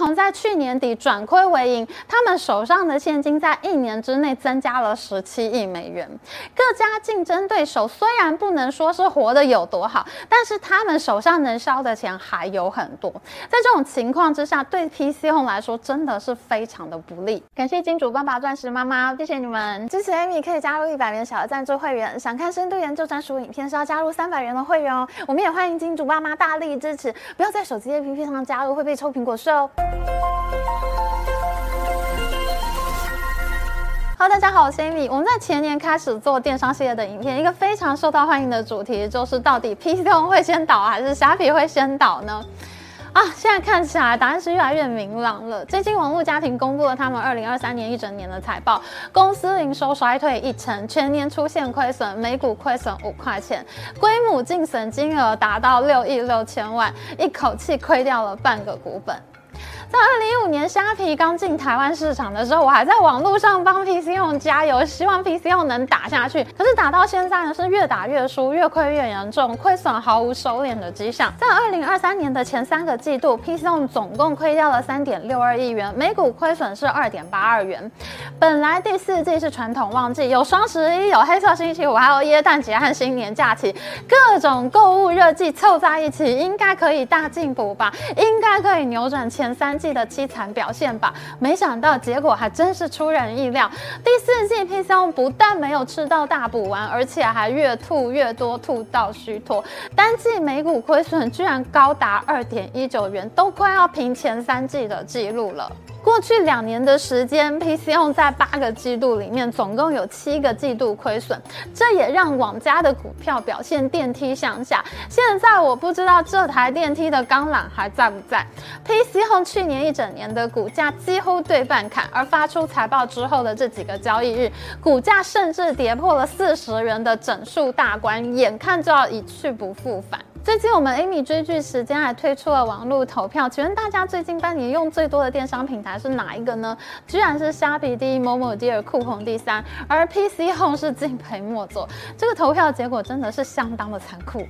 Home 在去年底转亏为盈，他们手上的现金在1年之内增加了17亿美元。各家竞争对手虽然不能说是活得有多好，但是他们手上能烧的钱还有很多。在这种情况之下，对 PC Home 来说真的是非常的不利。感谢金主爸爸、钻石妈妈，谢谢你们支持 Amy， 可以加入100元小额赞助会员。想看深度研究专属影片是要加入300元的会员哦。我们也欢迎金主爸妈大力支持，不要在手机 APP 上加入，会被抽苹果税哦。Hello， 大家好，我是 Amy。我们在前年开始做电商系列的影片，一个非常受到欢迎的主题就是到底 PC Home 会先倒还是虾皮会先倒呢？现在看起来答案是越来越明朗了。最近网络家庭公布了他们2023年一整年的财报，公司营收衰退1成，全年出现亏损，每股亏损5块钱，归母净损金额达到6亿6千万，一口气亏掉了半个股本。在2015年虾皮刚进台湾市场的时候，我还在网络上帮 PC Home 加油，希望 PC Home 能打下去。可是打到现在呢，是越打越输，越亏越严重，亏损毫无收敛的迹象。在2023年的前3个季度 ，PC Home 总共亏掉了3.62亿元，每股亏损是2.82元。本来第4季是传统旺季，有双11，有黑色星期五，还有耶诞节和新年假期，各种购物热季凑在一起，应该可以大进补吧，应该可以扭转前3季的凄惨表现吧，没想到结果还真是出人意料。第4季 PC Home 不但没有吃到大补丸，而且还越吐越多，吐到虚脱。单季每股亏损居然高达2.19元，都快要平前3季的记录了。过去2年的时间 ，PC Home 在8个季度里面总共有7个季度亏损，这也让网家的股票表现电梯向下。现在我不知道这台电梯的钢缆还在不在。PC Home 去年一整年的股价几乎对半砍，而发出财报之后的这几个交易日，股价甚至跌破了40元的整数大关，眼看就要一去不复返。最近我们 Amy 追剧时间还推出了网络投票，请问大家最近半年用最多的电商平台是哪一个呢？居然是虾皮第1，某某第2，酷澎第3，而 PC Home 是敬陪末座。这个投票结果真的是相当的残酷。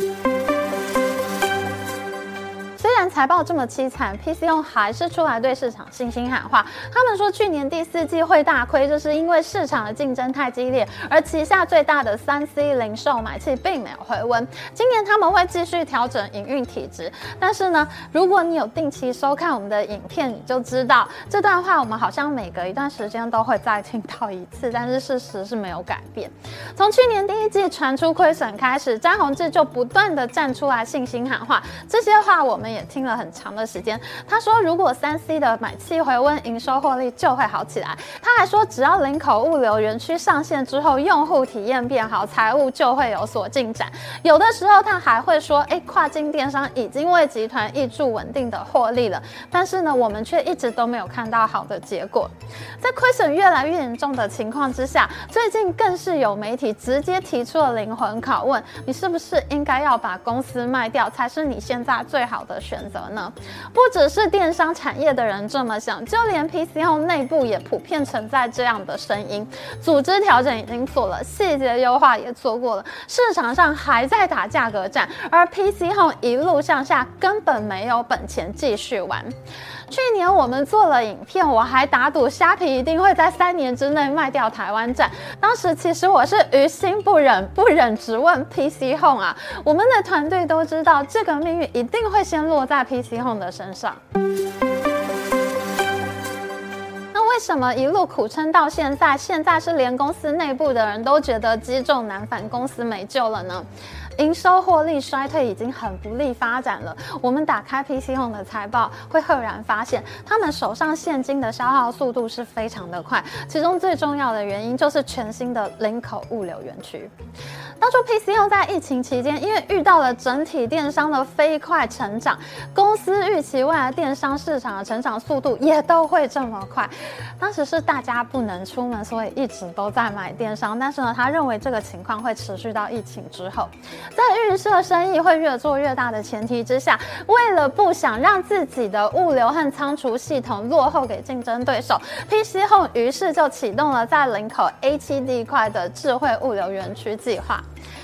虽然财报这么凄惨 ，PC Home 还是出来对市场信心喊话。他们说去年第4季会大亏，这是因为市场的竞争太激烈，而旗下最大的3C 零售买气并没有回温。今年他们会继续调整营运体质，但是呢，如果你有定期收看我们的影片，你就知道这段话我们好像每隔一段时间都会再听到一次，但是事实是没有改变。从去年第1季传出亏损开始，詹宏志就不断的站出来信心喊话，这些话我们也听了很长的时间。他说如果3C 的买气回温，营收获利就会好起来。他还说只要林口物流园区上线之后，用户体验变好，财务就会有所进展。有的时候他还会说跨境电商已经为集团挹注稳定的获利了，但是呢，我们却一直都没有看到好的结果。在亏损越来越严重的情况之下，最近更是有媒体直接提出了灵魂拷问，你是不是应该要把公司卖掉才是你现在最好的选择呢？不只是电商产业的人这么想，就连 PC Home 内部也普遍存在这样的声音。组织调整已经做了，细节优化也做过了，市场上还在打价格战，而 PC Home 一路向下，根本没有本钱继续玩。去年我们做了影片，我还打赌虾皮一定会在3年之内卖掉台湾站。当时其实我是于心不忍直问 PC Home 啊，我们的团队都知道这个命运一定会先落在 PC Home 的身上。为什么一路苦撑到现在是连公司内部的人都觉得积重难返，公司没救了呢？营收获利衰退已经很不利发展了。我们打开 PC Home 的财报，会赫然发现他们手上现金的消耗速度是非常的快，其中最重要的原因就是全新的林口物流园区。当初 PC Home 在疫情期间，因为遇到了整体电商的飞快成长，公司预期未来电商市场的成长速度也都会这么快。当时是大家不能出门，所以一直都在买电商，但是呢，他认为这个情况会持续到疫情之后。在预设生意会越做越大的前提之下，为了不想让自己的物流和仓储系统落后给竞争对手， PC Home 于是就启动了在林口 A7 地块的智慧物流园区计划。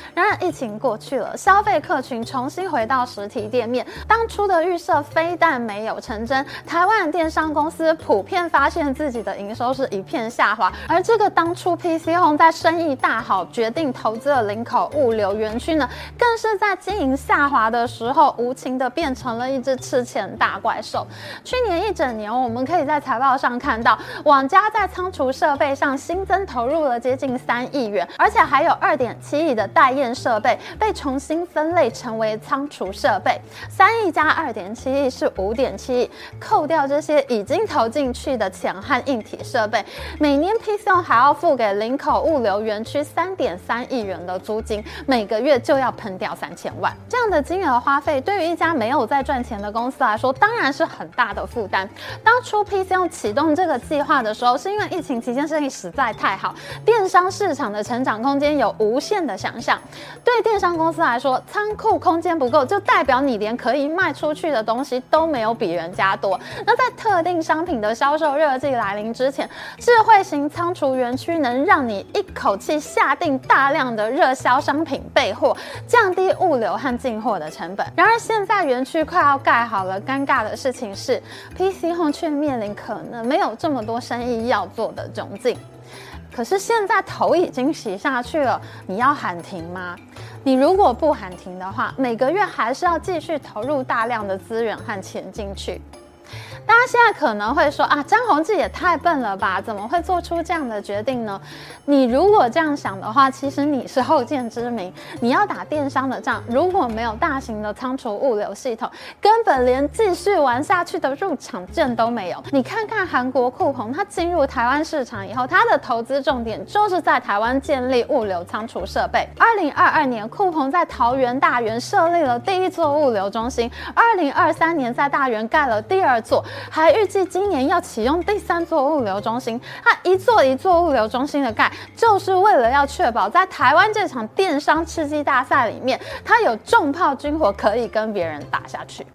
然而疫情过去了，消费客群重新回到实体店面，当初的预设非但没有成真，台湾的电商公司普遍发现自己的营收是一片下滑，而这个当初 PC Home 在生意大好决定投资了林口物流园区呢，更是在经营下滑的时候无情的变成了一只吃钱大怪兽。去年一整年，我们可以在财报上看到，网家在仓储设备上新增投入了接近3亿元，而且还有2.7亿的待验设备被重新分类成为仓储设备。3亿加2.7亿是5.7亿，扣掉这些已经投进去的钱和硬体设备，每年 PC Home 还要付给林口物流园区3.3亿元的租金，每个月就要喷掉3000万。这样的金额花费对于一家没有在赚钱的公司来说，当然是很大的负担。当初 PC Home 启动这个计划的时候，是因为疫情期间生意实在太好，电商市场的成长空间有无限的想象。对电商公司来说，仓库空间不够，就代表你连可以卖出去的东西都没有比人家多。那在特定商品的销售热季来临之前，智慧型仓储园区能让你一口气下定大量的热销商品备货，降低物流和进货的成本。然而现在园区快要盖好了，尴尬的事情是 PC Home 却面临可能没有这么多生意要做的窘境。可是现在头已经洗下去了，你要喊停吗？你如果不喊停的话，每个月还是要继续投入大量的资源和钱进去。大家现在可能会说啊，张宏志也太笨了吧，怎么会做出这样的决定呢？你如果这样想的话，其实你是后见之明。你要打电商的仗，如果没有大型的仓储物流系统，根本连继续玩下去的入场券都没有。你看看韩国酷鹏，它进入台湾市场以后，它的投资重点就是在台湾建立物流仓储设备。2022年，酷鹏在桃园大园设立了第1座物流中心，2023年在大园盖了第2座，还预计今年要启用第3座物流中心。它一座物流中心的盖，就是为了要确保在台湾这场电商吃鸡大赛里面，它有重炮军火可以跟别人打下去。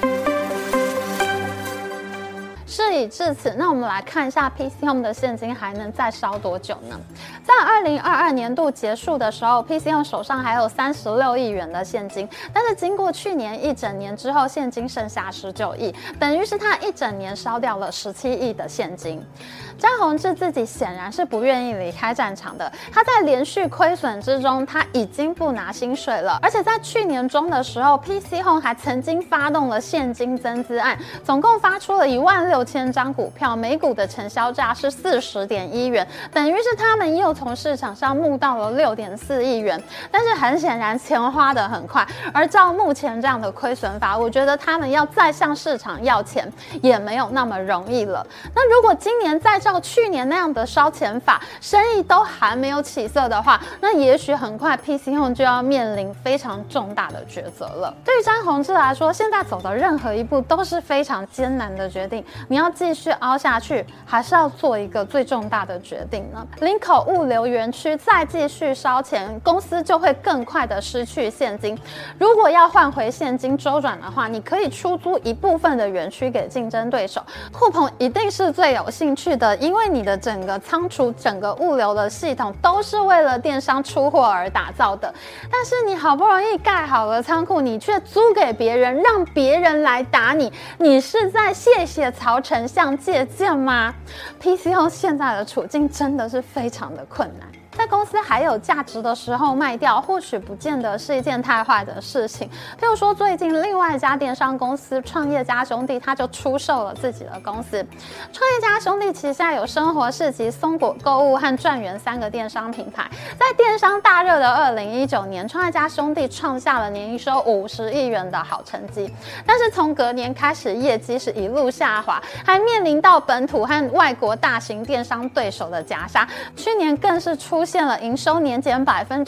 事已至此，那我们来看一下 PC Home 的现金还能再烧多久呢？在2022年度结束的时候 ，PC Home 手上还有36亿元的现金，但是经过去年一整年之后，现金剩下19亿，等于是他一整年烧掉了17亿的现金。张宏志自己显然是不愿意离开战场的，他在连续亏损之中，他已经不拿薪水了，而且在去年中的时候 ，PC Home 还曾经发动了现金增资案，总共发出了16000张股票，每股的成交价是40.1元，等于是他们又从市场上募到了6.4亿元。但是很显然，钱花得很快，而照目前这样的亏损法，我觉得他们要再向市场要钱也没有那么容易了。那如果今年再照去年那样的烧钱法，生意都还没有起色的话，那也许很快 PC Home 就要面临非常重大的抉择了。对于张宏志来说，现在走的任何一步都是非常艰难的决定。你要继续凹下去，还是要做一个最重大的决定呢？林口物流园区再继续烧钱，公司就会更快的失去现金。如果要换回现金周转的话，你可以出租一部分的园区给竞争对手。酷鹏一定是最有兴趣的，因为你的整个仓储、整个物流的系统都是为了电商出货而打造的。但是你好不容易盖好了仓库，你却租给别人，让别人来打你，你是在谢谢曹丞相借鉴吗？ PC Home 现在的处境真的是非常的困难。在公司还有价值的时候卖掉，或许不见得是一件太坏的事情。譬如说，最近另外一家电商公司创业家兄弟，他就出售了自己的公司。创业家兄弟旗下有生活市集、松果购物和转园3个电商品牌。在电商大热的2019年，创业家兄弟创下了年营收50亿元的好成绩。但是从隔年开始，业绩是一路下滑，还面临到本土和外国大型电商对手的夹杀。去年更是出现了营收年减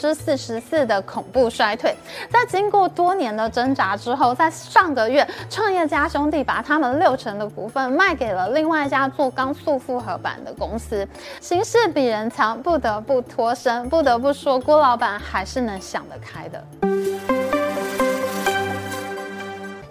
44%的恐怖衰退。在经过多年的挣扎之后，在上个月，创业家兄弟把他们60%的股份卖给了另外一家做钢塑复合板的公司。形势比人强，不得不脱身。不得不说，郭老板还是能想得开的。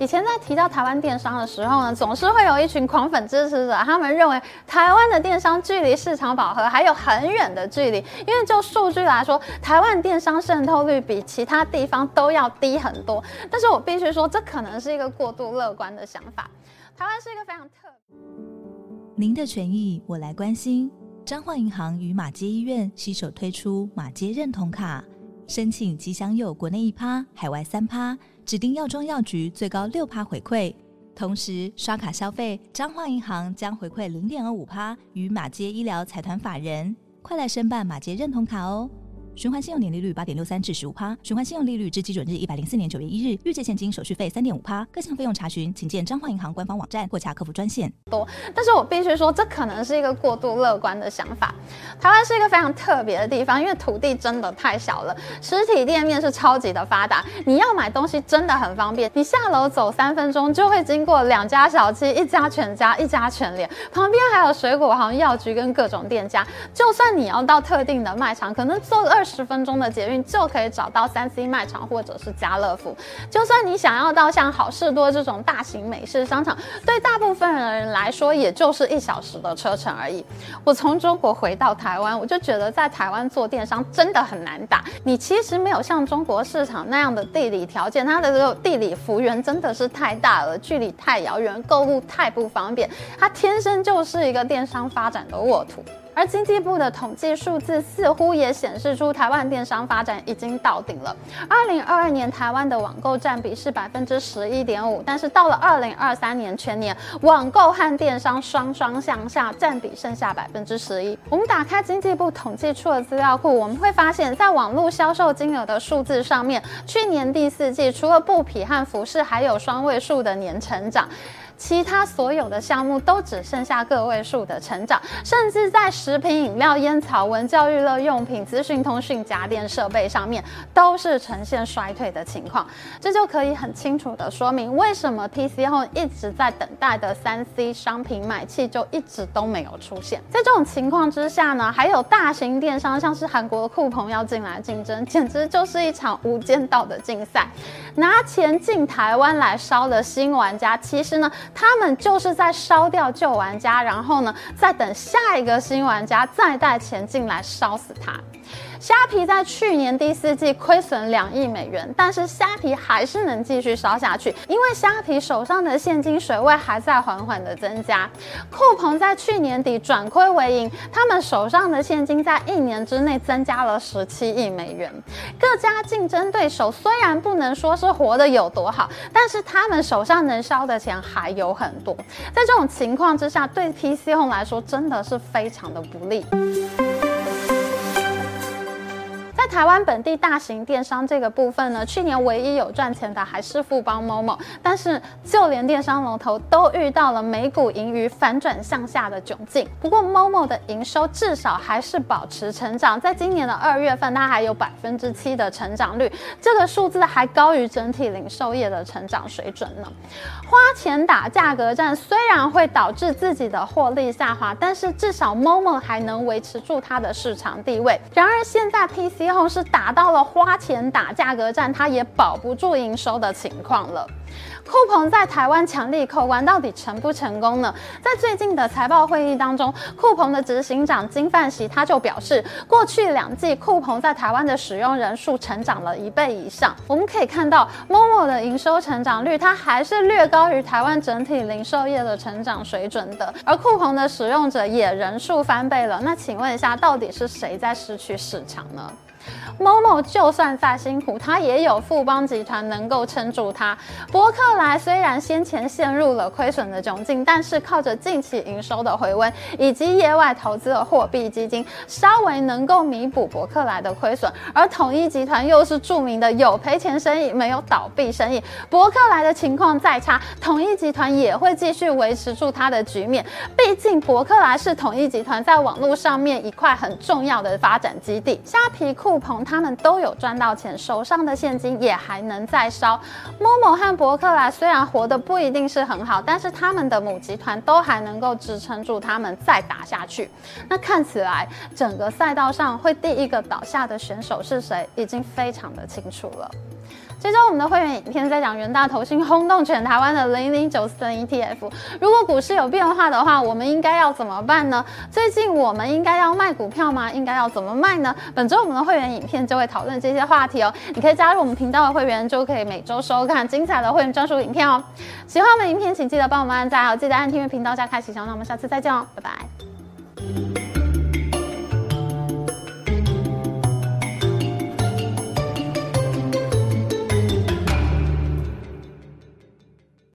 以前在提到台湾电商的时候呢，总是会有一群狂粉支持者，他们认为台湾的电商距离市场饱和还有很远的距离，因为就数据来说，台湾电商渗透率比其他地方都要低很多。但是我必须说，这可能是一个过度乐观的想法。台湾是一个非常特别。 您的权益我来关心。彰化银行与马偕医院携手推出马偕认同卡，申请即享有国内1%、海外3%，指定药妆药局最高6%回馈。同时刷卡消费，彰化银行将回馈0.25%于马偕医疗财团法人。快来申办马偕认同卡哦！循环信用年利率8.63%至15%，循环信用利率至基准日104年9月1日，预借现金手续费3.5%，各项费用查询请见彰化银行官方网站或洽客服专线。 但是我必须说，这可能是一个过度乐观的想法。台湾是一个非常特别的地方，因为土地真的太小了，实体店面是超级的发达，你要买东西真的很方便，你下楼走3分钟就会经过2家小七、1家全家、1家全联，旁边还有水果行、药局跟各种店家。就算你要到特定的卖场，可能坐20分钟的捷运就可以找到3C 卖场或者是家乐福。就算你想要到像好事多这种大型美式商场，对大部分人来说也就是1小时的车程而已。我从中国回到台湾，我就觉得在台湾做电商真的很难打。你其实没有像中国市场那样的地理条件，它的这个地理幅员真的是太大了，距离太遥远，购物太不方便，它天生就是一个电商发展的沃土。而经济部的统计数字似乎也显示出台湾电商发展已经到顶了。2022年台湾的网购占比是11.5%，但是到了2023年全年，网购和电商双双向下，占比剩下11%。我们打开经济部统计处的资料库，我们会发现，在网络销售金额的数字上面，去年第4季除了布匹和服饰还有双位数的年成长，其他所有的项目都只剩下个位数的成长，甚至在食品饮料、烟草、文教娱乐用品、资讯通讯、家电设备上面都是呈现衰退的情况。这就可以很清楚的说明，为什么 PC Home 一直在等待的3C 商品买气就一直都没有出现。在这种情况之下呢，还有大型电商像是韩国的酷朋要进来竞争，简直就是一场无间道的竞赛。拿钱进台湾来烧的新玩家，其实呢，他们就是在烧掉旧玩家，然后呢，再等下一个新玩家再带钱进来烧死他。虾皮在去年第4季亏损2亿美元，但是虾皮还是能继续烧下去，因为虾皮手上的现金水位还在缓缓的增加。酷朋在去年底转亏为盈，他们手上的现金在1年之内增加了17亿美元。各家竞争对手虽然不能说是活得有多好，但是他们手上能烧的钱还有很多。在这种情况之下，对 PC Home 来说真的是非常的不利。在台湾本地大型电商这个部分呢，去年唯一有赚钱的还是富邦 Momo， 但是就连电商龙头都遇到了每股盈余反转向下的窘境。不过 Momo 的营收至少还是保持成长，在今年的2月份，它还有7%的成长率，这个数字还高于整体零售业的成长水准呢。花钱打价格战虽然会导致自己的获利下滑，但是至少 Momo 还能维持住它的市场地位。然而现在 PC Home 是打到了花钱打价格战，它也保不住营收的情况了。酷朋在台湾强力扣关到底成不成功呢？在最近的财报会议当中，酷朋的执行长金范喜他就表示，过去2季酷朋在台湾的使用人数成长了1倍以上。我们可以看到 Momo 的营收成长率，它还是略高于台湾整体零售业的成长水准的，而酷朋的使用者也人数翻倍了。那请问一下，到底是谁在失去市场呢？Momo 就算再辛苦，它也有富邦集团能够撑住它。博客来虽然先前陷入了亏损的窘境，但是靠着近期营收的回温以及业外投资的货币基金，稍微能够弥补博客来的亏损。而统一集团又是著名的有赔钱生意没有倒闭生意，博客来的情况再差，统一集团也会继续维持住它的局面。毕竟博客来是统一集团在网络上面一块很重要的发展基地。虾皮、酷朋他们都有赚到钱，手上的现金也还能再烧。Momo 和博客来虽然活得不一定是很好，但是他们的母集团都还能够支撑住他们再打下去。那看起来整个赛道上会第一个倒下的选手是谁，已经非常的清楚了。 这周我们的会员影片在讲元大投信轰动全台湾的0094 ETF。如果股市有变化的话，我们应该要怎么办呢？最近我们应该要卖股票吗？应该要怎么卖呢？本周我们的会员影片就会讨论这些话题哦。你可以加入我们频道的会员，就可以每周收看精彩的会员专属影片哦。喜欢我们影片，请记得帮我们按赞哦，记得按订阅频道加开启小铃铛。那我们下次再见哦，拜拜。